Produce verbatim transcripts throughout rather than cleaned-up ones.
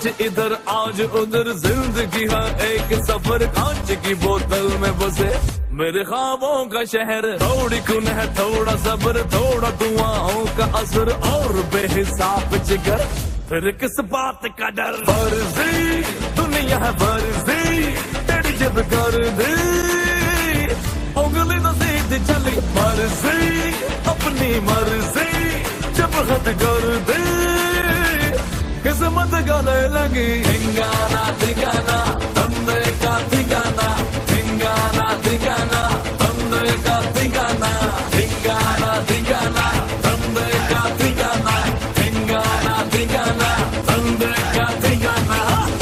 इधर आज उधर, जिंदगी है एक सफर, कांच की बोतल में बसे मेरे ख्वाबों का शहर। थोड़ी खून है थोड़ा सब्र, थोड़ा दुआओं का असर और बेहिसाब जिगर, फिर किस बात का डर। फर्जी दुनिया है फर्जी, तेरी जब कर दी उंगली तो सीधी चली, मर्जी अपनी मर्जी जब हद कर दी किस्मत गाने लगी। ठिंगाना ठिकाना तंदे का ठिकाना, ठिंगाना ठिकाना तंदे का ठिकाना, ठिंगाना ठिकाना तंदे का ठिकाना, ठिंगाना ठिकाना तंदे का ठिकाना।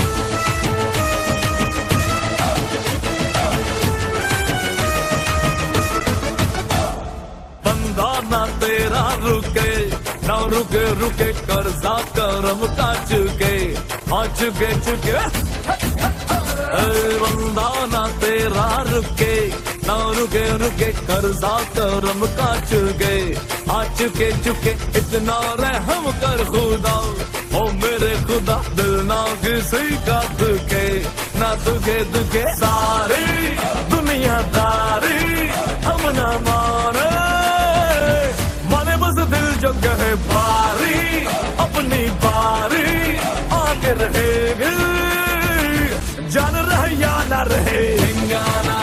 बंदा ना तेरा रुके ना रुके रुके, कर्जा करम का चुके आ चुके चुके। बंदा ना तेरा रुके ना रुके रुके, कर्जा करम का चुके आ चुके चुके। इतना रहम कर खुदा ओ मेरे खुदा, दिल ना किसी का दुखे ना दुखे दुखे। सारी दुनियादारी हम ना माने, माने बस दिल जो कहे भारी, अपनी बारी आगे रहेगी, जान रहे या ना रहे। ठिंगाना